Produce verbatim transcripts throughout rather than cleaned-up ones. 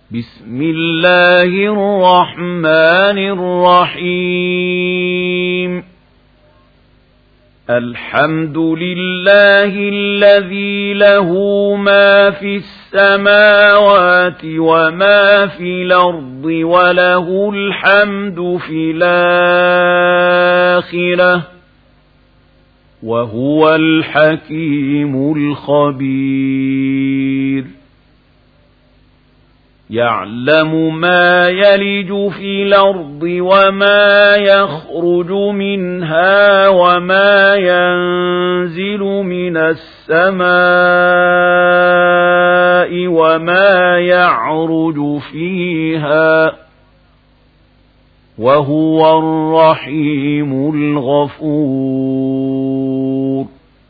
بسم الله الرحمن الرحيم الحمد لله الذي له ما في السماوات وما في الأرض وله الحمد في الآخرة وهو الحكيم الخبير يعلم ما يلج في الأرض وما يخرج منها وما ينزل من السماء وما يعرج فيها وهو الرحيم الغفور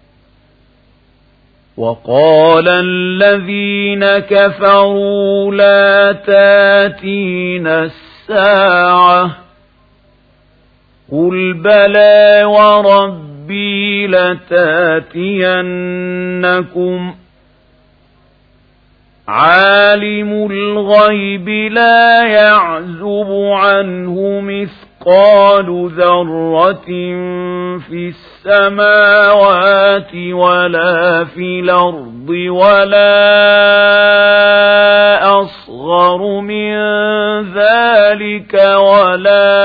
وقال الذين كفروا لا تاتينا الساعة قل بلى وربي لتاتينكم عالم الغيب لا يعزب عنه مثقال ذرة في السماوات ولا في الأرض ولا أصغر من ذلك ولا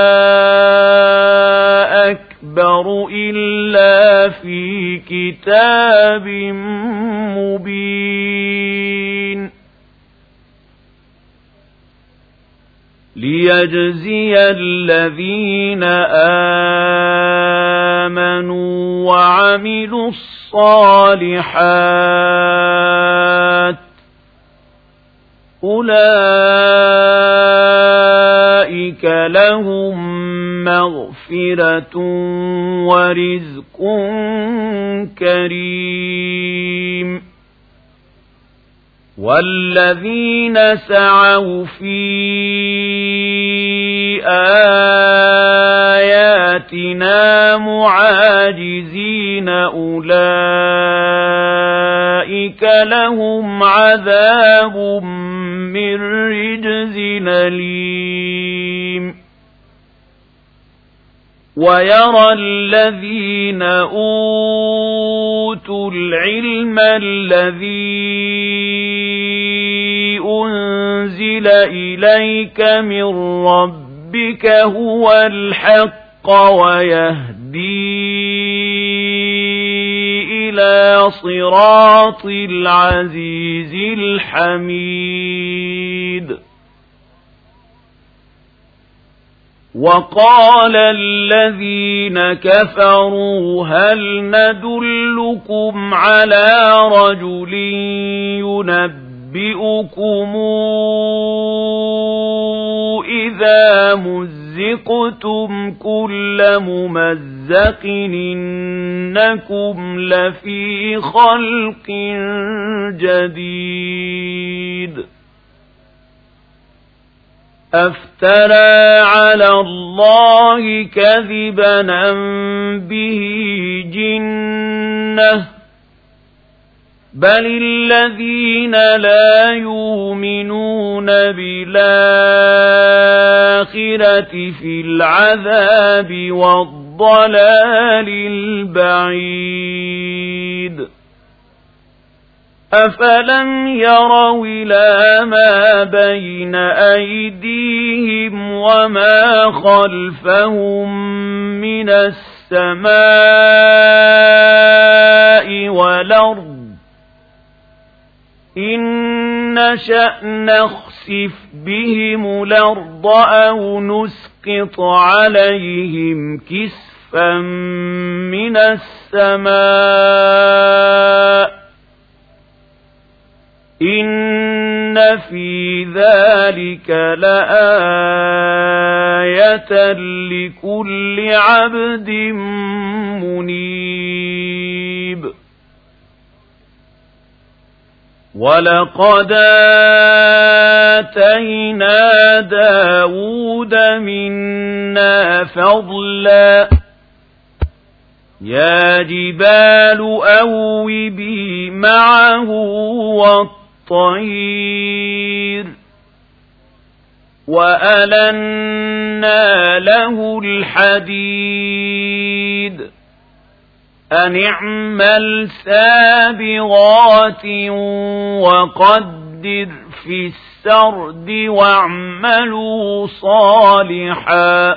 أكبر إلا في كتاب مبين ليجزي الذين آمنوا وعملوا الصالحات أولئك لهم مغفرة ورزق كريم والذين سعوا في آياتنا معاجزين أولئك لهم عذاب من رجز أليم ويرى الذين أوتوا العلم الذي أنزل إليك من ربك هو الحق ويهدي إلى صراط العزيز الحميد وقال الذين كفروا هل ندلكم على رجل ينبئكم إذا مزقتم كل ممزق إنكم لفي خلق جديد أفترى على الله كذبا أم به جنة بل الذين لا يؤمنون بالآخرة في العذاب والضلال البعيد أفلم يروا إلى ما بين أيديهم وما خلفهم من السماء والأرض إن نشأ نخسف بهم الأرض أو نسقط عليهم كسفا من السماء إن في ذلك لآية لكل عبد منيب ولقد آتينا داود منا فضلا يا جبال أوبي معه والطير وألنا له الحديد أن اعمل سابغات وقدر في السرد واعملوا صالحا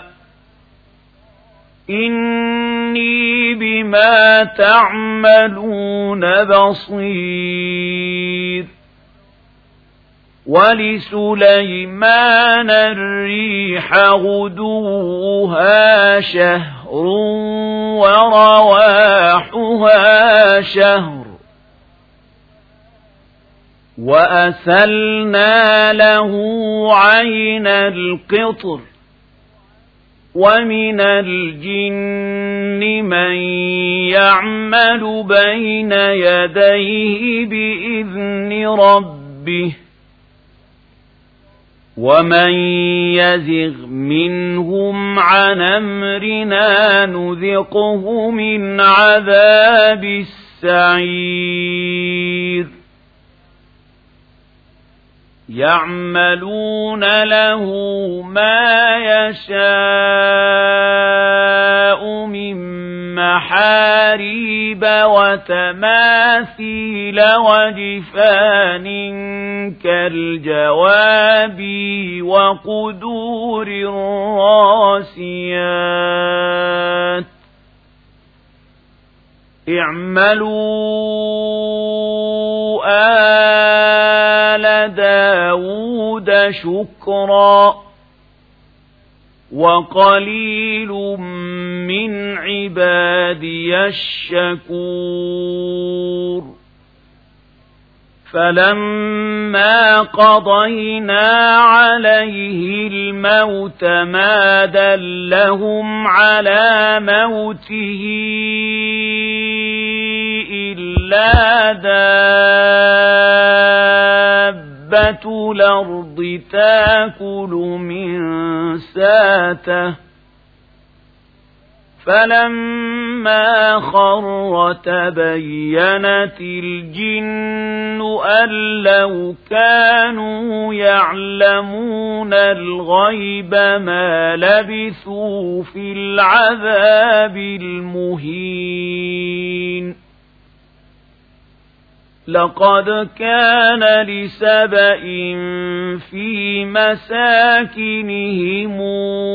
إني بما تعملون بصير. ولسليمان الريح غدوها شهر ورواحها شهر وأسلنا له عين القطر ومن الجن من يعمل بين يديه بإذن ربه ومن يزغ منهم عن أمرنا نذقه من عذاب السعير. يعملون له ما يشاء من محاريب وتماثيل وجفان كالجواب وقدور الراسيات اعملوا آل داود شكرا وقليل من عبادي الشكور. فلما قضينا عليه الموت ما دلهم على موته إلا دابة الأرض تأكل من ساته فلما خر تبينت الجن أن لو كانوا يعلمون الغيب ما لبثوا في العذاب المهين. لقد كان لسبإ في مساكنهم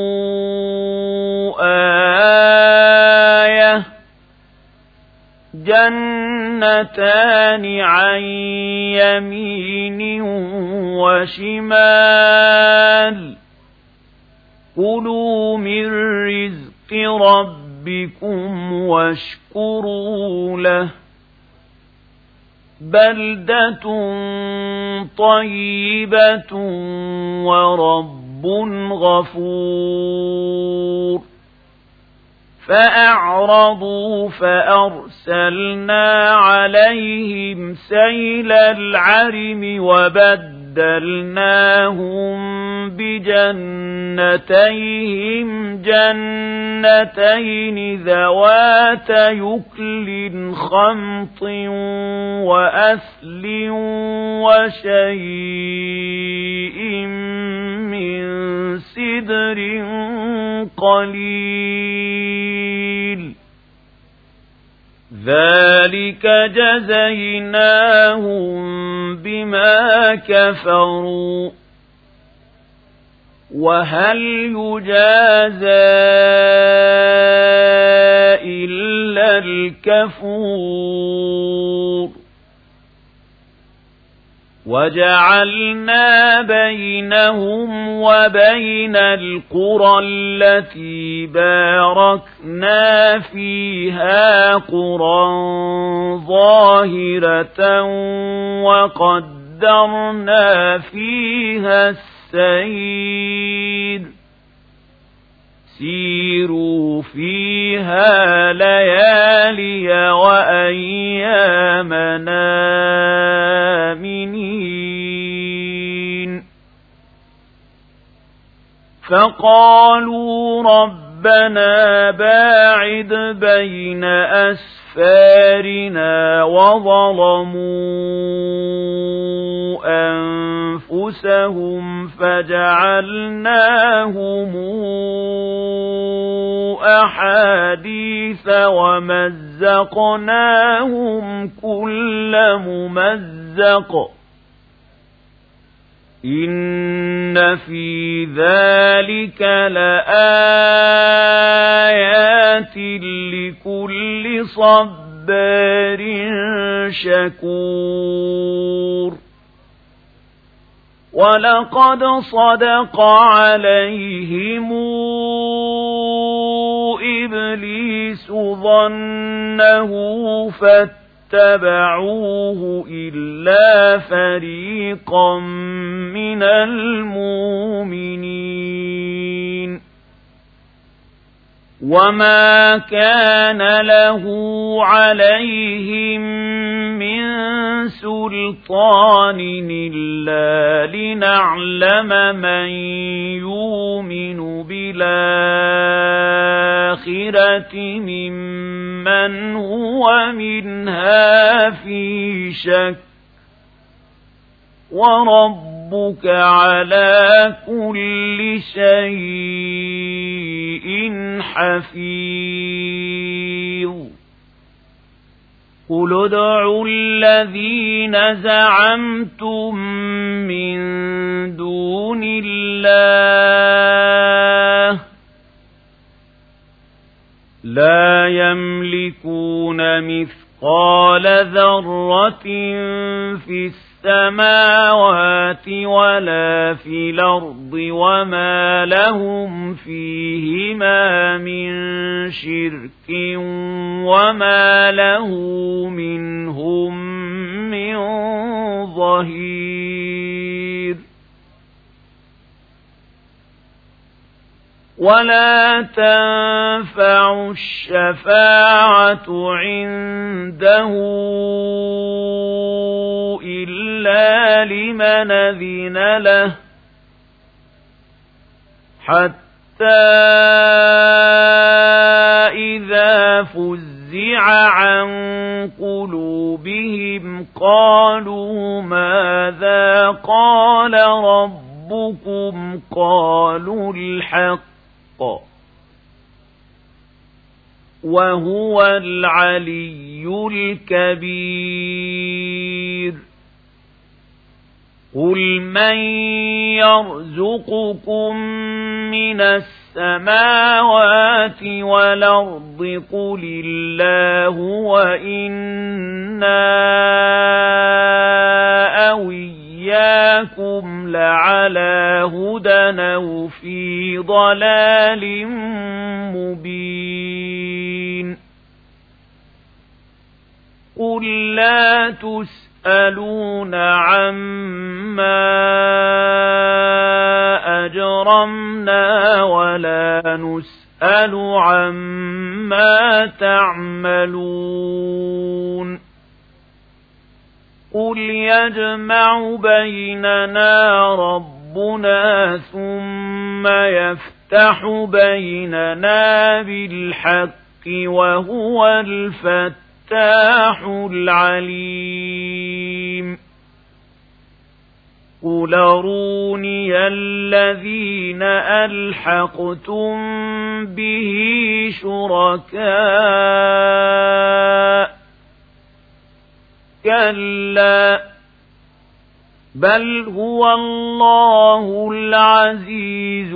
آية جنتان عن يمين وشمال كلوا من رزق ربكم واشكروا له بلدة طيبة ورب غفور. فأعرضوا فأرسلنا عليهم سيل العرم وبدلناهم بجنتيهم جنتين ذوات يكل خمط وأثل وشيء من سدر قليل ذلك جزيناهم بما كفروا وهل يجازى إلا الكفور. وجعلنا بينهم وبين القرى التي باركنا فيها قرى ظاهرة وقدرنا فيها السير سيروا فيها ليالي وأيامنا آمنين. فقالوا ربنا باعد بين أسفارنا وظلموا أنفسهم فجعلناهم أحاديث ومزقناهم كل ممزق إن في ذلك لآيات لكل صبار شكور ولقد صدق عليهم إبليس ظنه فاتبعوه إلا فريقا من المؤمنين وما كان له عليهم من سلطان إلا لنعلم من يؤمن بالآخرة ممن هو منها في شك وربك على كل شيء حفيظ قل ادعوا الذين زعمتم من دون الله لا يملكون مثقال ذرة في السماوات ولا في الأرض وما لهم فيهما من شرك وما له منهم من ظهير ولا تنفع الشفاعة عنده إلا لمن أذن له حتى إذا فزع عن قلوبهم قالوا ماذا قال ربكم قالوا الحق وهو العلي الكبير قل من يرزقكم من السماوات والأرض قل الله وإنا أو إياكم لعلى هدى أو في ضلال مبين قل لا تسألون عما أجرمنا ولا نسأل عما تعملون قل يجمع بيننا ربنا ثم يفتح بيننا بالحق وهو الفتاح العليم قل أروني الذين ألحقتم به شركاء كلا بل هو الله العزيز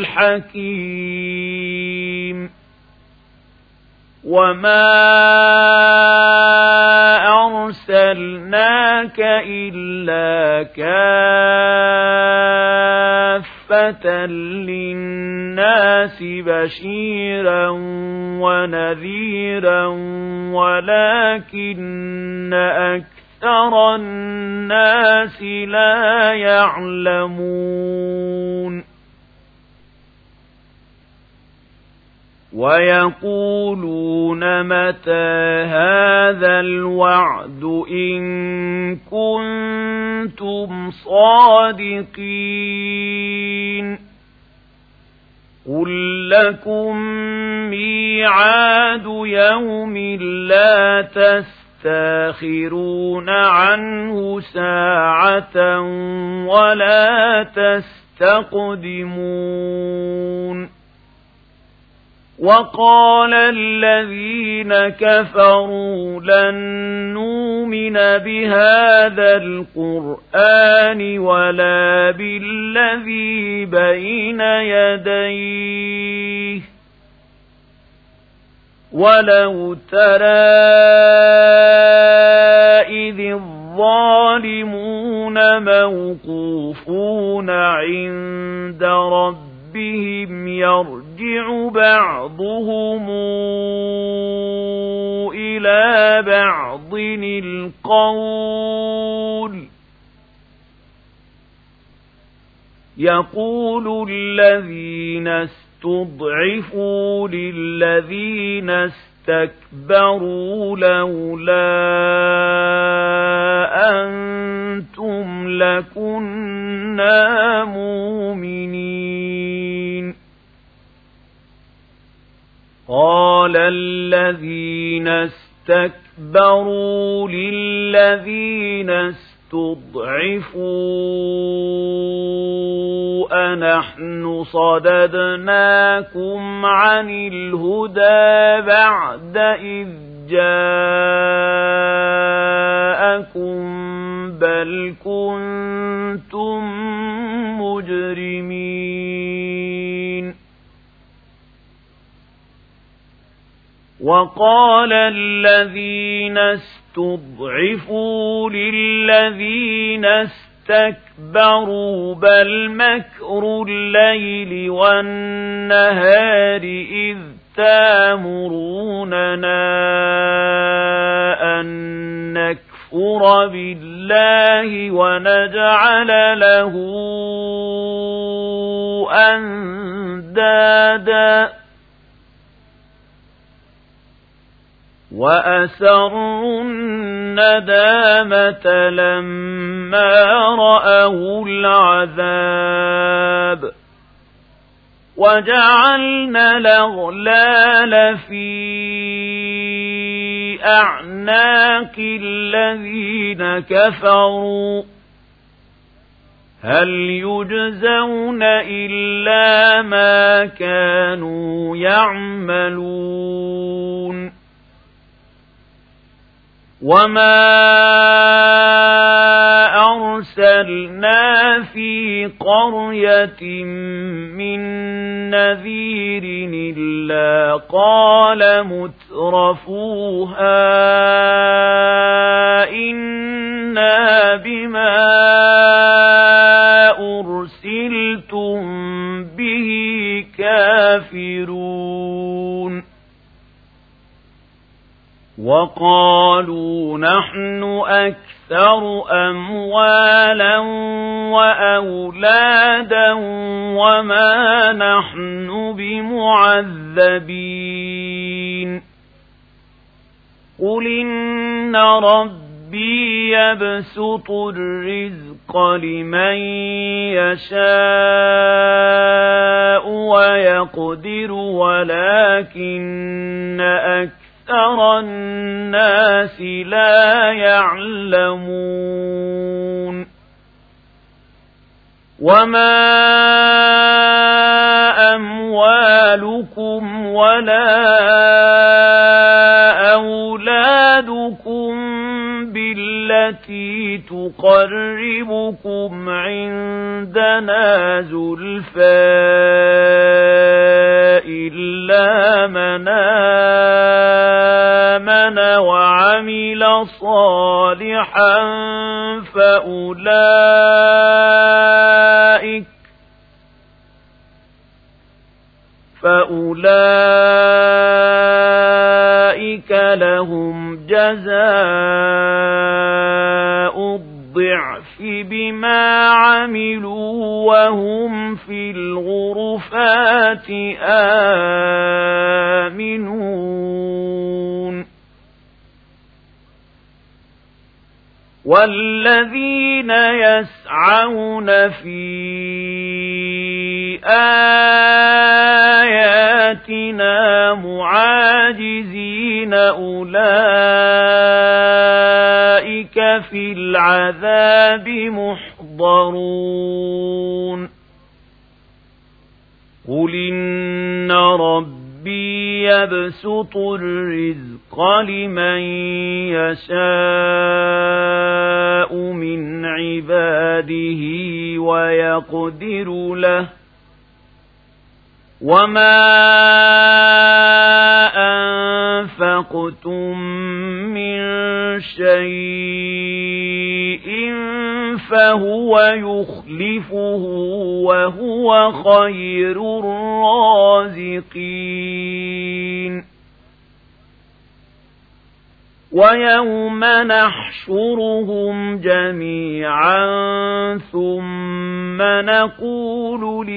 الحكيم وما أرسلناك إلا كافة للناس بشيرا ونذيرا ولكن أكثر الناس لا يعلمون ويقولون متى هذا الوعد إن كنتم صادقين قل لكم ميعاد يوم لا تستطيعون تستاخرون عنه ساعة ولا تستقدمون وقال الذين كفروا لن نؤمن بهذا القرآن ولا بالذي بين يديه ولو ترى إذ الظالمون موقوفون عند ربهم بهم يرجع بعضهم إلى بعض القول يقول الذين استضعفوا للذين استكبروا لولا أنتم لكنا مؤمنين قال الذين استكبروا للذين استضعفوا أنحن صددناكم عن الهدى بعد إذ جاءكم بل كنتم مجرمين وقال الذين استضعفوا للذين استكبروا بل مكر الليل والنهار إذ تامروننا أن نكفر بالله ونجعل له أندادا وأسروا الندامة لما رأوا العذاب وجعلنا الأغلال في أعناق الذين كفروا هل يجزون إلا ما كانوا يعملون وما أرسلنا في قرية من نذير إلا قال مترفوها إنا بما أرسلتم به كافرون وقالوا نحن أكثر أموالا وأولادا وما نحن بمعذبين قل إن ربي يبسط الرزق لمن يشاء ويقدر ولكن أكثر أكثر الناس لا يعلمون وما أموالكم ولا أولادكم بالتي تقربكم عندنا زلفى إلا من آمن وعمل صالحا فأولئك فأولئك لهم جزاء الضعف بما عملوا وهم في الغرفات آمنون والذين يسعون في آياتنا معاجزين أولئك العذاب محضرون قل إن ربي يبسط الرزق لمن يشاء من عباده ويقدر له وما أنفقتم من شيء فهو يخلفه وهو خير الرازقين ويوم نحشرهم جميعا ثم نقول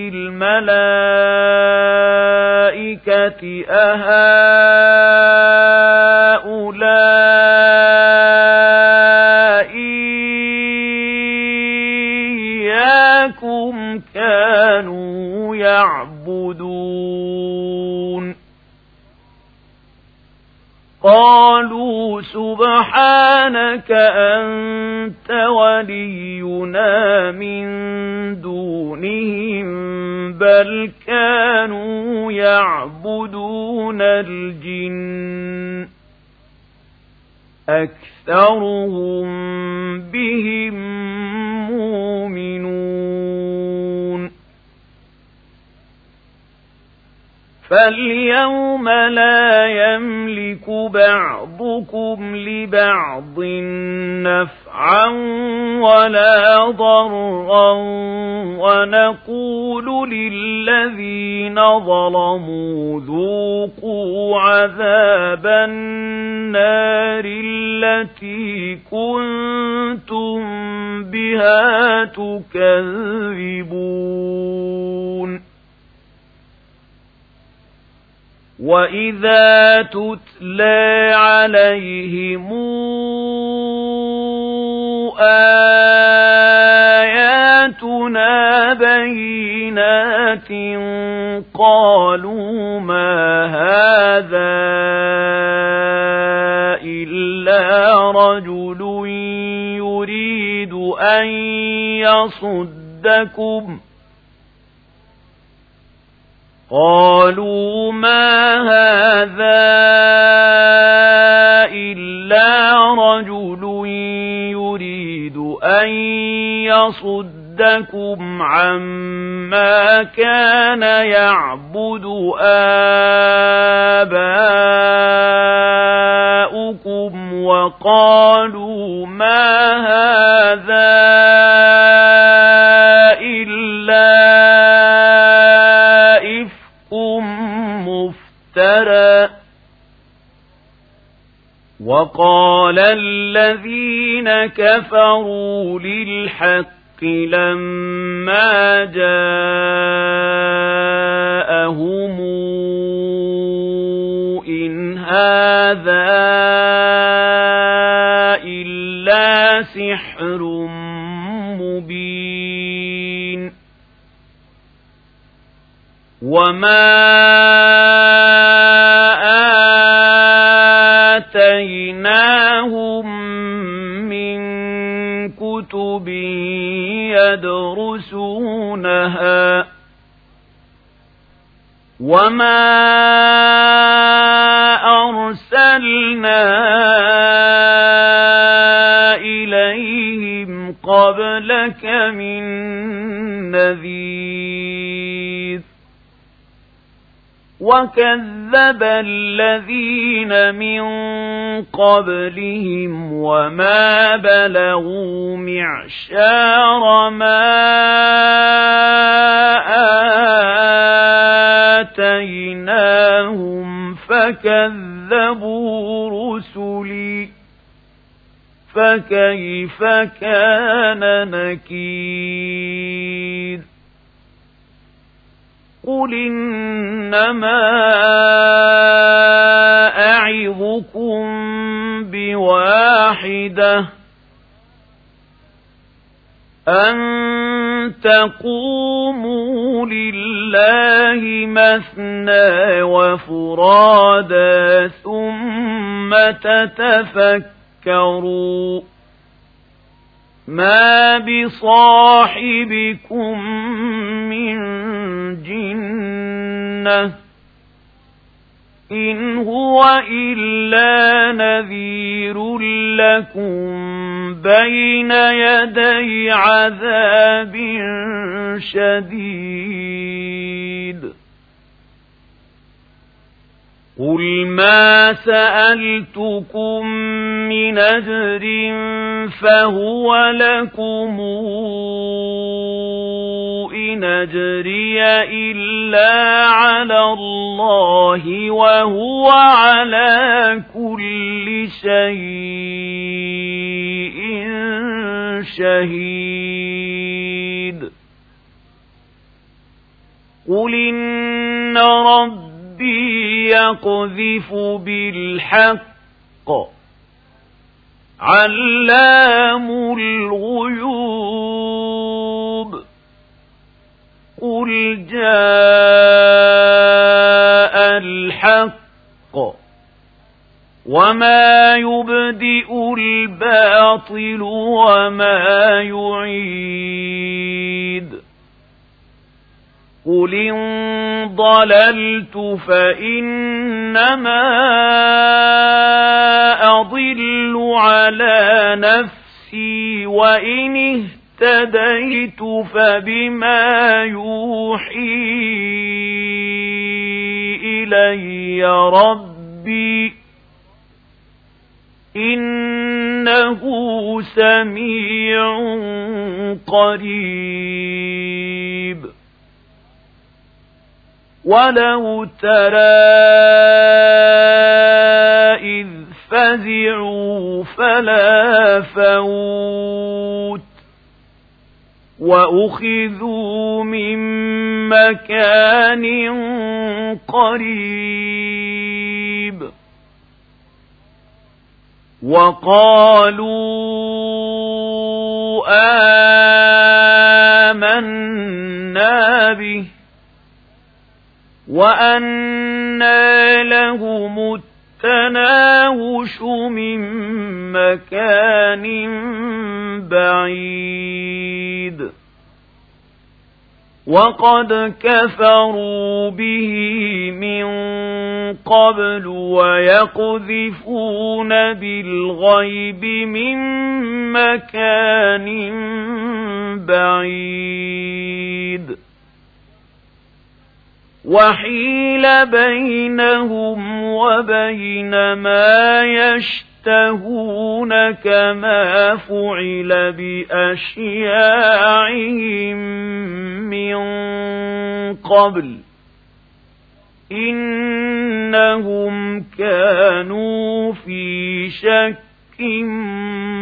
للملائكة أهؤلاء إياكم كانوا يعبدون قالوا سبحانك أنت ولينا من دونهم بل كانوا يعبدون الجن أكثرهم بهم مؤمنون فاليوم لا يملك بعضكم لبعض نفعا ولا ضرا ونقول للذين ظلموا ذوقوا عذاب النار التي كنتم بها تكذبون وَإِذَا تُتْلَى عَلَيْهِمْ آيَاتُنَا بَيِّنَاتٍ قَالُوا مَا هَذَا إِلَّا رَجُلٌ يُرِيدُ أَن يَصُدَّكُمْ قالوا ما هذا إلا رجل يريد أن يصدكم عما كان يعبد آباؤكم وقالوا ما هذا إلا مفترى وقال الذين كفروا للحق لما جاءهم إن هذا إلا سحر مبين وما آتيناهم من كتب يدرسونها وما أرسلنا إليهم قبلك من نذير وكذب الذين من قبلهم وما بلغوا معشار ما آتيناهم فكذبوا رسلي فكيف كان نكير قل إنما أعظكم بواحدة أن تقوموا لله مثنى وفرادا ثم تتفكروا ما بصاحبكم من جنة إن هو إلا نذير لكم بين يدي عذاب شديد قل ما سألتكم من أجر فهو لكم إن أجري إلا على الله وهو على كل شيء شهيد قل إن ربي يقذف بالحق علام الغيوب قل جاء الحق وما يبدئ الباطل وما يعيد قل إن ضللت فإنما أضل على نفسي وإن اهتديت فبما يوحي إلي ربي إنه سميع قريب ولو ترى إذ فزعوا فلا فوت وأخذوا من مكان قريب وقالوا آمنا به وأنى لهم التناوش من مكان بعيد وقد كفروا به من قبل ويقذفون بالغيب من مكان بعيد وحيل بينهم وبين ما يشتهون كما فعل بأشياعهم من قبل إنهم كانوا في شك